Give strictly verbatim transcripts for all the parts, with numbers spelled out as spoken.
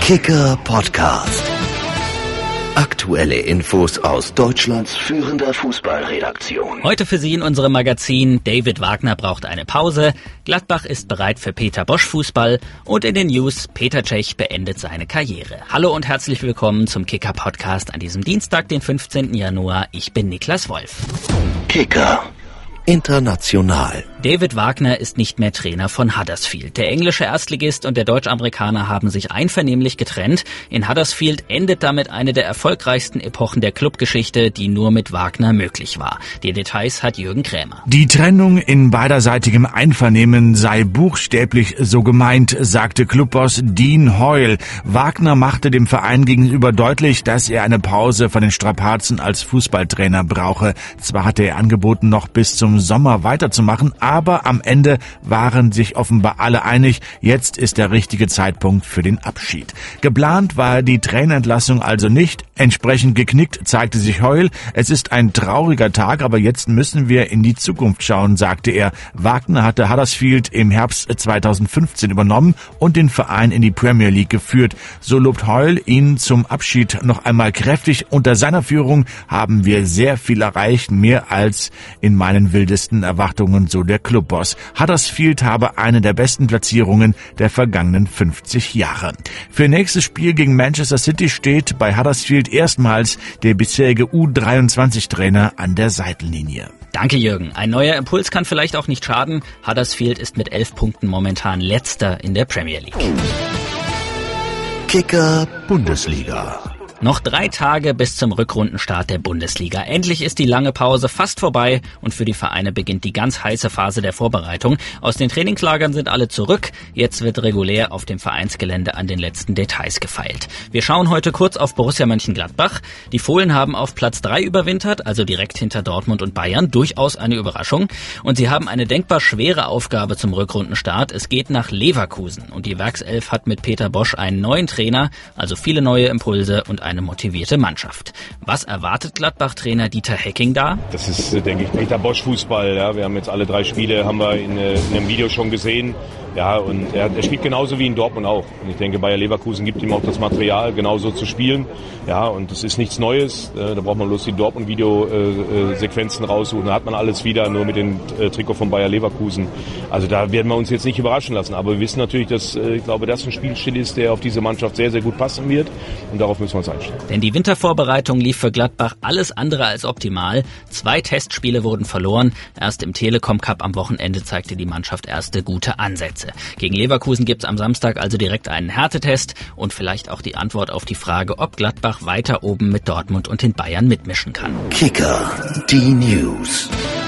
Kicker Podcast. Aktuelle Infos aus Deutschlands führender Fußballredaktion. Heute für Sie in unserem Magazin: David Wagner braucht eine Pause, Gladbach ist bereit für Peter Bosz Fußball und in den News: Petr Cech beendet seine Karriere. Hallo und herzlich willkommen zum Kicker Podcast an diesem Dienstag, den fünfzehnten Januar. Ich bin Niklas Wolf. Kicker International. David Wagner ist nicht mehr Trainer von Huddersfield. Der englische Erstligist und der Deutsch-Amerikaner haben sich einvernehmlich getrennt. In Huddersfield endet damit eine der erfolgreichsten Epochen der Clubgeschichte, die nur mit Wagner möglich war. Die Details hat Jürgen Krämer. Die Trennung in beiderseitigem Einvernehmen sei buchstäblich so gemeint, sagte Clubboss Dean Hoyle. Wagner machte dem Verein gegenüber deutlich, dass er eine Pause von den Strapazen als Fußballtrainer brauche. Zwar hatte er angeboten, noch bis zum Sommer weiterzumachen, aber am Ende waren sich offenbar alle einig, jetzt ist der richtige Zeitpunkt für den Abschied. Geplant war die Trainerentlassung also nicht, entsprechend geknickt zeigte sich Hoyle. Es ist ein trauriger Tag, aber jetzt müssen wir in die Zukunft schauen, sagte er. Wagner hatte Huddersfield im Herbst zweitausendfünfzehn übernommen und den Verein in die Premier League geführt. So lobt Hoyle ihn zum Abschied noch einmal kräftig. Unter seiner Führung haben wir sehr viel erreicht, mehr als in meinen wildesten Erwartungen, so der Clubboss. Huddersfield habe eine der besten Platzierungen der vergangenen fünfzig Jahre. Für nächstes Spiel gegen Manchester City steht bei Huddersfield erstmals der bisherige U dreiundzwanzig Trainer an der Seitenlinie. Danke, Jürgen. Ein neuer Impuls kann vielleicht auch nicht schaden. Huddersfield ist mit elf Punkten momentan letzter in der Premier League. Kicker Bundesliga. Noch drei Tage bis zum Rückrundenstart der Bundesliga. Endlich ist die lange Pause fast vorbei und für die Vereine beginnt die ganz heiße Phase der Vorbereitung. Aus den Trainingslagern sind alle zurück. Jetzt wird regulär auf dem Vereinsgelände an den letzten Details gefeilt. Wir schauen heute kurz auf Borussia Mönchengladbach. Die Fohlen haben auf Platz drei überwintert, also direkt hinter Dortmund und Bayern. Durchaus eine Überraschung. Und sie haben eine denkbar schwere Aufgabe zum Rückrundenstart. Es geht nach Leverkusen und die Werkself hat mit Peter Bosz einen neuen Trainer, also viele neue Impulse und ein eine motivierte Mannschaft. Was erwartet Gladbach-Trainer Dieter Hecking da? Das ist, denke ich, Peter Bosz Fußball. Ja. Wir haben jetzt alle drei Spiele, haben wir in, in einem Video schon gesehen. Ja, und er, er spielt genauso wie in Dortmund auch. Und ich denke, Bayer Leverkusen gibt ihm auch das Material, genauso zu spielen. Ja, und das ist nichts Neues. Da braucht man bloß die Dortmund-Video-Sequenzen raussuchen. Da hat man alles wieder, nur mit dem Trikot von Bayer Leverkusen. Also da werden wir uns jetzt nicht überraschen lassen. Aber wir wissen natürlich, dass, ich glaube, das ein Spielstil ist, der auf diese Mannschaft sehr, sehr gut passen wird. Und darauf müssen wir uns einstellen. Denn die Wintervorbereitung lief für Gladbach alles andere als optimal. Zwei Testspiele wurden verloren. Erst im Telekom Cup am Wochenende zeigte die Mannschaft erste gute Ansätze. Gegen Leverkusen gibt's am Samstag also direkt einen Härtetest und vielleicht auch die Antwort auf die Frage, ob Gladbach weiter oben mit Dortmund und den Bayern mitmischen kann. Kicker, die News.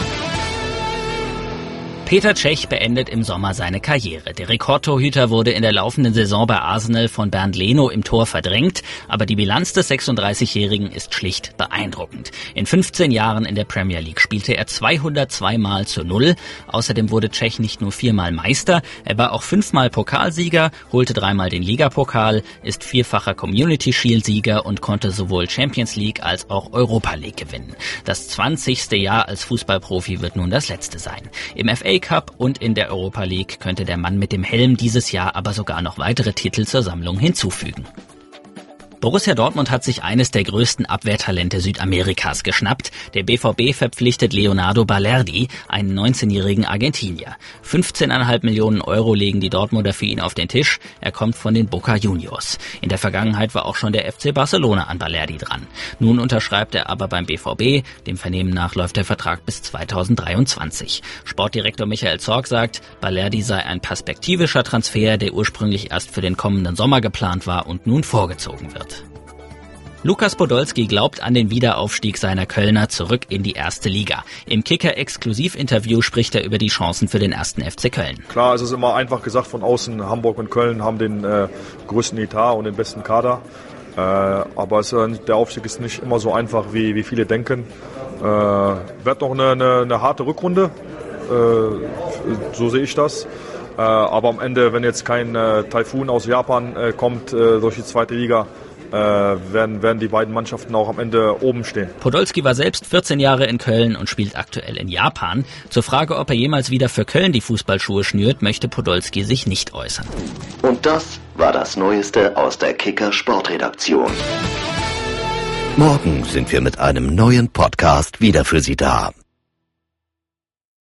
Petr Cech beendet im Sommer seine Karriere. Der Rekordtorhüter wurde in der laufenden Saison bei Arsenal von Bernd Leno im Tor verdrängt, aber die Bilanz des sechsunddreißigjährigen ist schlicht beeindruckend. In fünfzehn Jahren in der Premier League spielte er zweihundertzwei Mal zu Null. Außerdem wurde Cech nicht nur viermal Meister, er war auch fünfmal Pokalsieger, holte dreimal den Ligapokal, ist vierfacher Community Shield-Sieger und konnte sowohl Champions League als auch Europa League gewinnen. Das zwanzigste Jahr als Fußballprofi wird nun das letzte sein. Im F A Cup und in der Europa League könnte der Mann mit dem Helm dieses Jahr aber sogar noch weitere Titel zur Sammlung hinzufügen. Borussia Dortmund hat sich eines der größten Abwehrtalente Südamerikas geschnappt. Der B V B verpflichtet Leonardo Balerdi, einen neunzehnjährigen Argentinier. fünfzehn Komma fünf Millionen Euro legen die Dortmunder für ihn auf den Tisch. Er kommt von den Boca Juniors. In der Vergangenheit war auch schon der F C Barcelona an Balerdi dran. Nun unterschreibt er aber beim B V B. Dem Vernehmen nach läuft der Vertrag bis zweitausenddreiundzwanzig. Sportdirektor Michael Zorc sagt, Balerdi sei ein perspektivischer Transfer, der ursprünglich erst für den kommenden Sommer geplant war und nun vorgezogen wird. Lukas Podolski glaubt an den Wiederaufstieg seiner Kölner zurück in die erste Liga. Im Kicker-Exklusivinterview spricht er über die Chancen für den ersten F C Köln. Klar, es ist immer einfach gesagt von außen, Hamburg und Köln haben den äh, größten Etat und den besten Kader. Äh, aber es, äh, der Aufstieg ist nicht immer so einfach, wie, wie viele denken. Äh, wird noch eine, eine, eine harte Rückrunde, äh, so sehe ich das. Äh, aber am Ende, wenn jetzt kein äh, Taifun aus Japan äh, kommt äh, durch die zweite Liga, äh, werden, werden die beiden Mannschaften auch am Ende oben stehen. Podolski war selbst vierzehn Jahre in Köln und spielt aktuell in Japan. Zur Frage, ob er jemals wieder für Köln die Fußballschuhe schnürt, möchte Podolski sich nicht äußern. Und das war das Neueste aus der Kicker Sportredaktion. Morgen sind wir mit einem neuen Podcast wieder für Sie da.